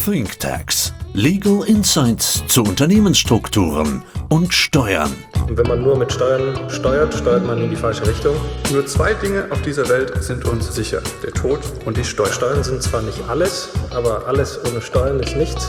ThinkTax. Legal Insights zu Unternehmensstrukturen und Steuern. Und wenn man nur mit Steuern steuert, steuert man in die falsche Richtung. Nur zwei Dinge auf dieser Welt sind uns sicher: der Tod und die Steuern. Steuern sind zwar nicht alles, aber alles ohne Steuern ist nichts.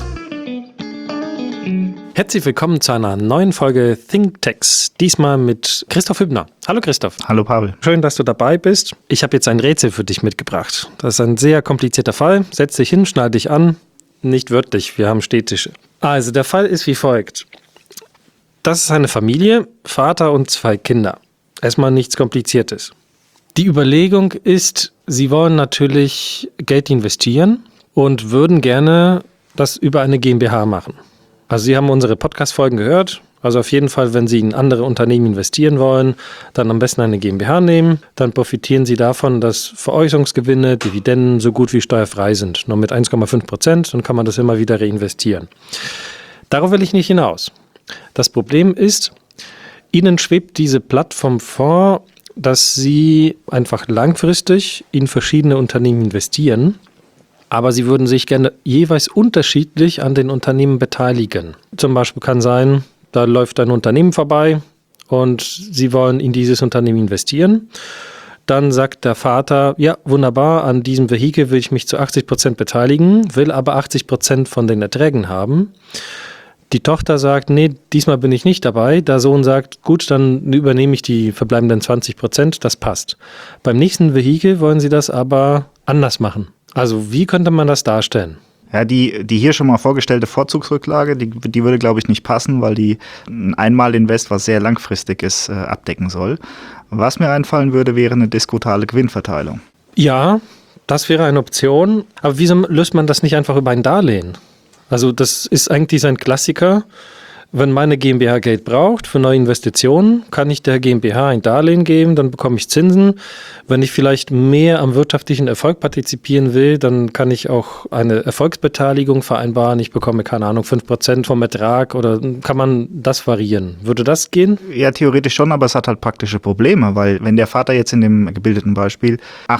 Herzlich willkommen zu einer neuen Folge ThinkTax, diesmal mit Christoph Hübner. Hallo Christoph. Hallo Pavel. Schön, dass du dabei bist. Ich habe jetzt ein Rätsel für dich mitgebracht. Das ist ein sehr komplizierter Fall. Setz dich hin, schneid dich an. Nicht wörtlich, wir haben Stehtische. Also der Fall ist wie folgt. Das ist eine Familie, Vater und 2 Kinder. Erstmal nichts Kompliziertes. Die Überlegung ist, sie wollen natürlich Geld investieren und würden gerne das über eine GmbH machen. Also Sie haben unsere Podcast-Folgen gehört. Also auf jeden Fall, wenn Sie in andere Unternehmen investieren wollen, dann am besten eine GmbH nehmen. Dann profitieren Sie davon, dass Veräußerungsgewinne, Dividenden so gut wie steuerfrei sind. Nur mit 1,5%, dann kann man das immer wieder reinvestieren. Darauf will ich nicht hinaus. Das Problem ist, Ihnen schwebt diese Plattform vor, dass Sie einfach langfristig in verschiedene Unternehmen investieren. Aber sie würden sich gerne jeweils unterschiedlich an den Unternehmen beteiligen. Zum Beispiel kann sein, da läuft ein Unternehmen vorbei und sie wollen in dieses Unternehmen investieren. Dann sagt der Vater, ja wunderbar, an diesem Vehikel will ich mich zu 80% beteiligen, will aber 80% von den Erträgen haben. Die Tochter sagt, nee, diesmal bin ich nicht dabei. Der Sohn sagt, gut, dann übernehme ich die verbleibenden 20%, das passt. Beim nächsten Vehikel wollen sie das aber anders machen. Also wie könnte man das darstellen? Ja, die hier schon mal vorgestellte Vorzugsrücklage, die würde, glaube ich, nicht passen, weil die ein Einmalinvest, was sehr langfristig ist, abdecken soll. Was mir einfallen würde, wäre eine diskutale Gewinnverteilung. Ja, das wäre eine Option. Aber wieso löst man das nicht einfach über ein Darlehen? Also das ist eigentlich ein Klassiker. Wenn meine GmbH Geld braucht für neue Investitionen, kann ich der GmbH ein Darlehen geben, dann bekomme ich Zinsen. Wenn ich vielleicht mehr am wirtschaftlichen Erfolg partizipieren will, dann kann ich auch eine Erfolgsbeteiligung vereinbaren. Ich bekomme, keine Ahnung, 5% vom Ertrag oder kann man das variieren? Würde das gehen? Ja, theoretisch schon, aber es hat halt praktische Probleme, weil wenn der Vater jetzt in dem gebildeten Beispiel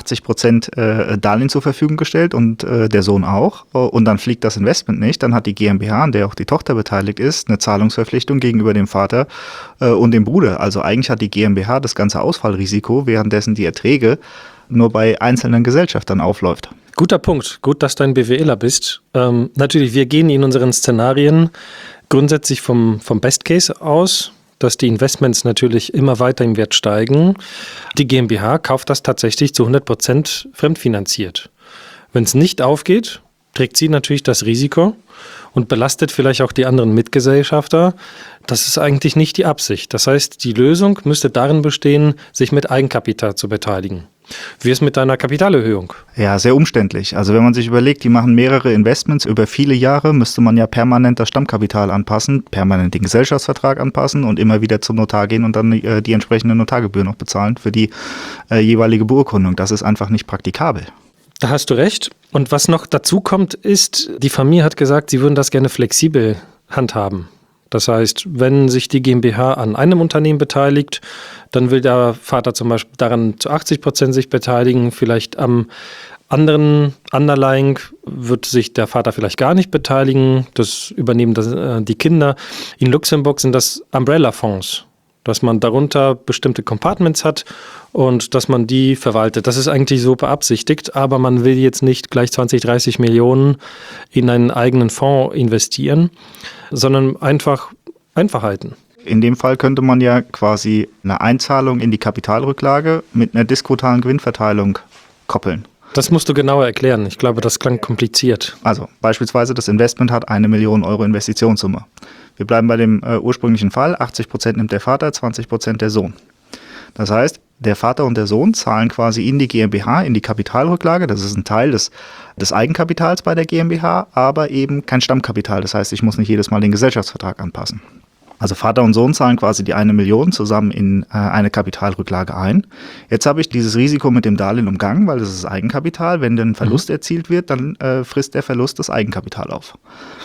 80% Darlehen zur Verfügung gestellt und der Sohn auch und dann fliegt das Investment nicht, dann hat die GmbH, an der auch die Tochter beteiligt ist, eine Zahlungsverpflichtung gegenüber dem Vater und dem Bruder. Also eigentlich hat die GmbH das ganze Ausfallrisiko, währenddessen die Erträge nur bei einzelnen Gesellschaftern aufläuft. Guter Punkt. Gut, dass du ein BWLer bist. Natürlich, wir gehen in unseren Szenarien grundsätzlich vom Best Case aus, dass die Investments natürlich immer weiter im Wert steigen. Die GmbH kauft das tatsächlich zu 100% fremdfinanziert. Wenn es nicht aufgeht, trägt sie natürlich das Risiko und belastet vielleicht auch die anderen Mitgesellschafter. Das ist eigentlich nicht die Absicht. Das heißt, die Lösung müsste darin bestehen, sich mit Eigenkapital zu beteiligen. Wie ist mit deiner Kapitalerhöhung? Ja, sehr umständlich. Also wenn man sich überlegt, die machen mehrere Investments über viele Jahre, müsste man ja permanent das Stammkapital anpassen, permanent den Gesellschaftsvertrag anpassen und immer wieder zum Notar gehen und dann die entsprechende Notargebühr noch bezahlen für die jeweilige Beurkundung. Das ist einfach nicht praktikabel. Da hast du recht. Und was noch dazu kommt, ist, die Familie hat gesagt, sie würden das gerne flexibel handhaben. Das heißt, wenn sich die GmbH an einem Unternehmen beteiligt, dann will der Vater zum Beispiel daran zu 80% sich beteiligen. Vielleicht am anderen Underlying wird sich der Vater vielleicht gar nicht beteiligen. Das übernehmen die Kinder. In Luxemburg sind das Umbrella-Fonds, dass man darunter bestimmte Compartments hat und dass man die verwaltet. Das ist eigentlich so beabsichtigt, aber man will jetzt nicht gleich 20, 30 Millionen in einen eigenen Fonds investieren, sondern einfach Einfachheiten. In dem Fall könnte man ja quasi eine Einzahlung in die Kapitalrücklage mit einer diskutalen Gewinnverteilung koppeln. Das musst du genauer erklären. Ich glaube, das klang kompliziert. Also beispielsweise das Investment hat 1 Million Euro Investitionssumme. Wir bleiben bei dem ursprünglichen Fall. 80% nimmt der Vater, 20% der Sohn. Das heißt, der Vater und der Sohn zahlen quasi in die GmbH, in die Kapitalrücklage. Das ist ein Teil des Eigenkapitals bei der GmbH, aber eben kein Stammkapital. Das heißt, ich muss nicht jedes Mal den Gesellschaftsvertrag anpassen. Also Vater und Sohn zahlen quasi die 1 Million zusammen in eine Kapitalrücklage ein. Jetzt habe ich dieses Risiko mit dem Darlehen umgangen, weil das ist Eigenkapital. Wenn dann ein Verlust erzielt wird, dann frisst der Verlust das Eigenkapital auf.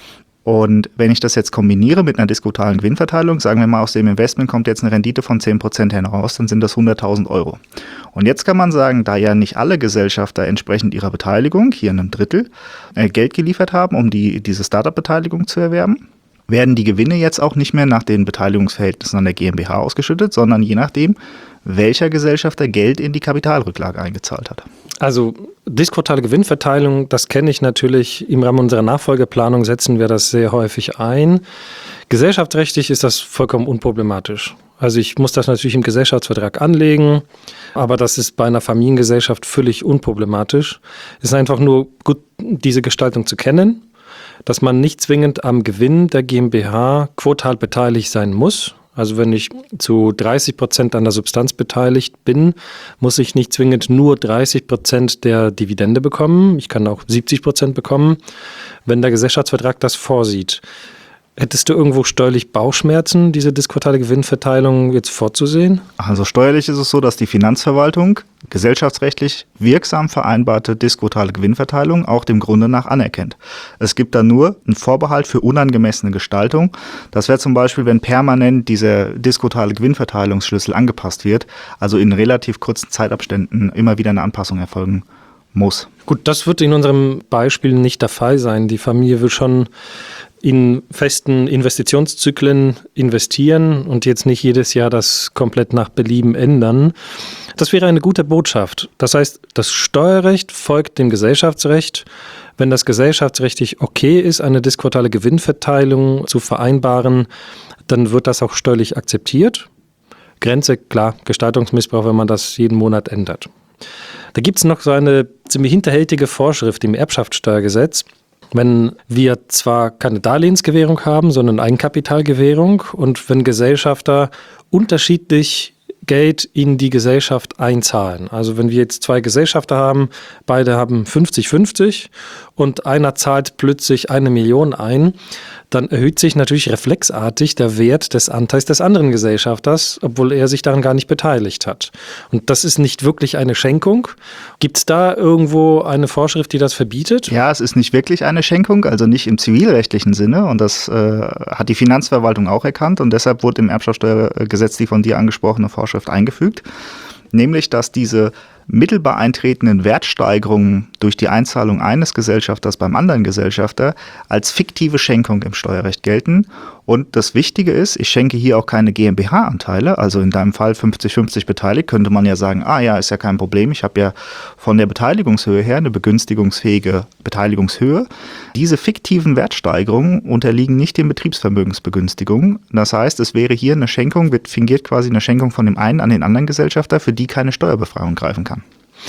Und wenn ich das jetzt kombiniere mit einer diskutalen Gewinnverteilung, sagen wir mal, aus dem Investment kommt jetzt eine Rendite von 10% heraus, dann sind das 100.000 Euro. Und jetzt kann man sagen, da ja nicht alle Gesellschafter entsprechend ihrer Beteiligung, hier in einem Drittel, Geld geliefert haben, um diese Startup-Beteiligung zu erwerben, werden die Gewinne jetzt auch nicht mehr nach den Beteiligungsverhältnissen an der GmbH ausgeschüttet, sondern je nachdem, welcher Gesellschafter Geld in die Kapitalrücklage eingezahlt hat. Also disquotale Gewinnverteilung, das kenne ich natürlich. Im Rahmen unserer Nachfolgeplanung setzen wir das sehr häufig ein. Gesellschaftsrechtlich ist das vollkommen unproblematisch. Also ich muss das natürlich im Gesellschaftsvertrag anlegen, aber das ist bei einer Familiengesellschaft völlig unproblematisch. Es ist einfach nur gut, diese Gestaltung zu kennen, dass man nicht zwingend am Gewinn der GmbH quotal beteiligt sein muss. Also wenn ich zu 30% an der Substanz beteiligt bin, muss ich nicht zwingend nur 30% der Dividende bekommen. Ich kann auch 70% bekommen, wenn der Gesellschaftsvertrag das vorsieht. Hättest du irgendwo steuerlich Bauchschmerzen, diese disquotale Gewinnverteilung jetzt vorzusehen? Also steuerlich ist es so, dass die Finanzverwaltung gesellschaftsrechtlich wirksam vereinbarte disquotale Gewinnverteilung auch dem Grunde nach anerkennt. Es gibt da nur einen Vorbehalt für unangemessene Gestaltung. Das wäre zum Beispiel, wenn permanent dieser disquotale Gewinnverteilungsschlüssel angepasst wird, also in relativ kurzen Zeitabständen immer wieder eine Anpassung erfolgen muss. Gut, das wird in unserem Beispiel nicht der Fall sein. Die Familie will schon in festen Investitionszyklen investieren und jetzt nicht jedes Jahr das komplett nach Belieben ändern. Das wäre eine gute Botschaft. Das heißt, das Steuerrecht folgt dem Gesellschaftsrecht. Wenn das gesellschaftsrechtlich okay ist, eine disquotale Gewinnverteilung zu vereinbaren, dann wird das auch steuerlich akzeptiert. Grenze, klar, Gestaltungsmissbrauch, wenn man das jeden Monat ändert. Da gibt es noch so eine ziemlich hinterhältige Vorschrift im Erbschaftssteuergesetz. Wenn wir zwar keine Darlehensgewährung haben, sondern Eigenkapitalgewährung und wenn Gesellschafter unterschiedlich Geld in die Gesellschaft einzahlen. Also wenn wir jetzt zwei Gesellschafter haben, beide haben 50-50 und einer zahlt plötzlich 1 Million ein, dann erhöht sich natürlich reflexartig der Wert des Anteils des anderen Gesellschafters, obwohl er sich daran gar nicht beteiligt hat. Und das ist nicht wirklich eine Schenkung. Gibt es da irgendwo eine Vorschrift, die das verbietet? Ja, es ist nicht wirklich eine Schenkung, also nicht im zivilrechtlichen Sinne. Und das hat die Finanzverwaltung auch erkannt. Und deshalb wurde im Erbschaftssteuergesetz die von dir angesprochene Vorschrift eingefügt. Nämlich, dass diese mittelbar eintretenden Wertsteigerungen durch die Einzahlung eines Gesellschafters beim anderen Gesellschafter als fiktive Schenkung im Steuerrecht gelten. Und das Wichtige ist, ich schenke hier auch keine GmbH-Anteile, also in deinem Fall 50-50 beteiligt, könnte man ja sagen, ist ja kein Problem, ich habe ja von der Beteiligungshöhe her eine begünstigungsfähige Beteiligungshöhe. Diese fiktiven Wertsteigerungen unterliegen nicht den Betriebsvermögensbegünstigungen. Das heißt, es wäre hier eine Schenkung, fingiert quasi eine Schenkung von dem einen an den anderen Gesellschafter, für die keine Steuerbefreiung greifen kann.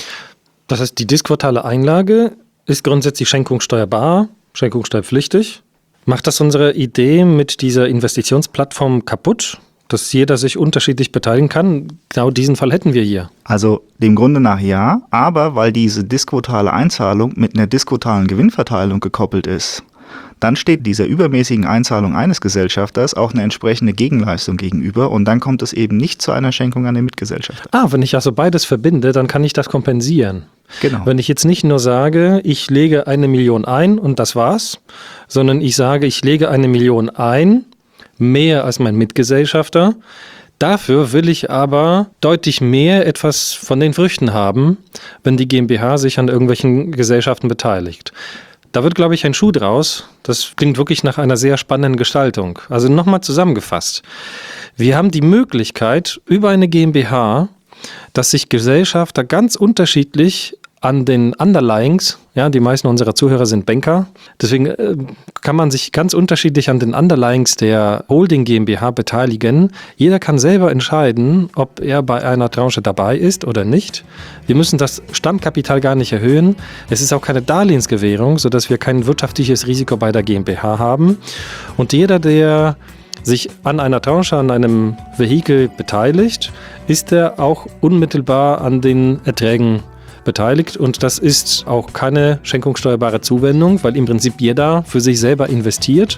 Das heißt, die disquotale Einlage ist grundsätzlich schenkungssteuerbar, schenkungssteuerpflichtig. Macht das unsere Idee mit dieser Investitionsplattform kaputt, dass jeder sich unterschiedlich beteiligen kann? Genau diesen Fall hätten wir hier. Also dem Grunde nach ja, aber weil diese disquotale Einzahlung mit einer disquotalen Gewinnverteilung gekoppelt ist, dann steht dieser übermäßigen Einzahlung eines Gesellschafters auch eine entsprechende Gegenleistung gegenüber und dann kommt es eben nicht zu einer Schenkung an den Mitgesellschafter. Wenn ich also beides verbinde, dann kann ich das kompensieren. Genau. Wenn ich jetzt nicht nur sage, ich lege 1 Million ein und das war's, sondern ich sage, ich lege 1 Million ein, mehr als mein Mitgesellschafter. Dafür will ich aber deutlich mehr etwas von den Früchten haben, wenn die GmbH sich an irgendwelchen Gesellschaften beteiligt. Da wird, glaube ich, ein Schuh draus. Das klingt wirklich nach einer sehr spannenden Gestaltung. Also nochmal zusammengefasst. Wir haben die Möglichkeit über eine GmbH, dass sich Gesellschafter ganz unterschiedlich an den Underlyings, ja, die meisten unserer Zuhörer sind Banker, deswegen kann man sich ganz unterschiedlich an den Underlyings der Holding GmbH beteiligen. Jeder kann selber entscheiden, ob er bei einer Tranche dabei ist oder nicht. Wir müssen das Stammkapital gar nicht erhöhen. Es ist auch keine Darlehensgewährung, sodass wir kein wirtschaftliches Risiko bei der GmbH haben. Und jeder, der sich an einer Tranche, an einem Vehikel beteiligt, ist er auch unmittelbar an den Erträgen beteiligt und das ist auch keine schenkungssteuerbare Zuwendung, weil im Prinzip jeder für sich selber investiert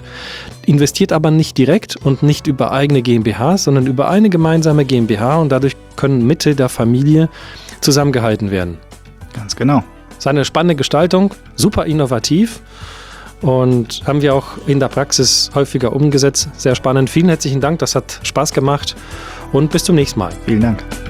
aber nicht direkt und nicht über eigene GmbH, sondern über eine gemeinsame GmbH und dadurch können Mittel der Familie zusammengehalten werden. Ganz genau. Das ist eine spannende Gestaltung, super innovativ und haben wir auch in der Praxis häufiger umgesetzt. Sehr spannend. Vielen herzlichen Dank, das hat Spaß gemacht und bis zum nächsten Mal. Vielen Dank.